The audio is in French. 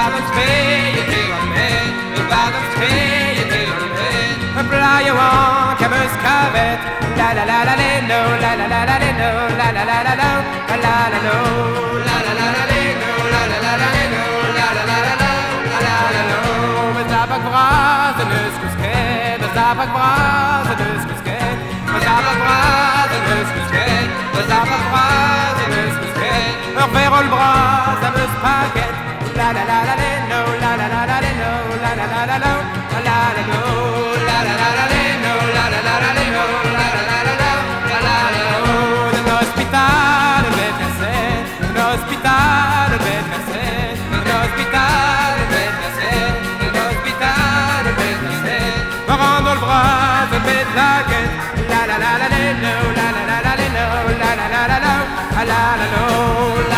balance pay it till I'm in, the balance pay it till I'm in. Bla you want, je me scavet, la la la la no, la la la la no, la la la la no, la la la no, la la la la no, la la la la no, la la la la no, la la la no. Met tabak bras en uskusket, met tabak bras en uskusket, met tabak bras en uskusket, met tabak bras en uskusket. Faire le bras, ça me spaguette, la la la la no, la la la la no, la la la la no, la la la no, la la la la no, la la la la no, la la la la no, la la la no. Un hospital ben cassé, un hospital ben cassé, un hospital ben cassé, un hospital ben cassé. Me rendre le bras, ça me spaguette, la la la la no, la la la la no, la la la la no, la la la no.